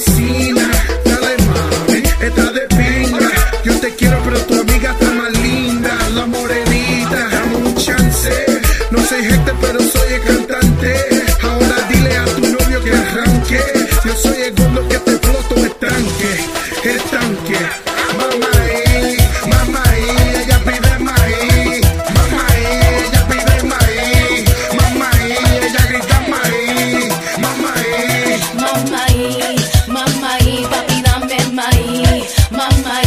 vecina. Dale mami, está de pinga. Yo te quiero pero tu amiga está más linda. La morenita, dame un chance. No soy gente pero soy el cantante. Ahora dile a tu novio que arranque. Yo soy el gordo que te exploto el tanque. El tanque. Mamá, ella pide maíz. Mamá, ella pide maíz. Mamá, ella grita maíz. Mamá, Mamá, papi dame maíz. Mamá,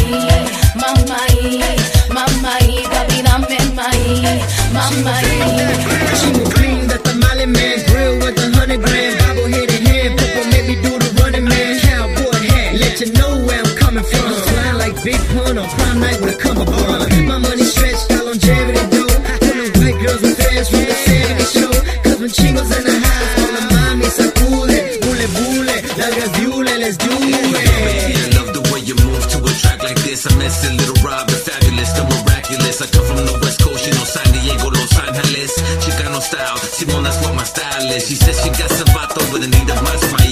papi dame maíz. Mamá, She was clean, the tamale man. Grill with 100 grand. Bobblehead in hand, purple made me do the running man. Cowboy hat, let you know where I'm coming from. Flying like Big Pun on prom night with a cummerbund. My money stretched, got longevity dough. Put them white girls with fans from the 70s show. Cause when chingos in the house, all the mommy sacude. Bule bule, largas diule, let's do it. I love the way you move to a track like this. I miss it, little Rob, the fabulous, the miraculous. I come from the West Coast, you know, San Diego, Los Angeles. Chicano style, Simona's what my style is. She says she got some vato with a need of my smile.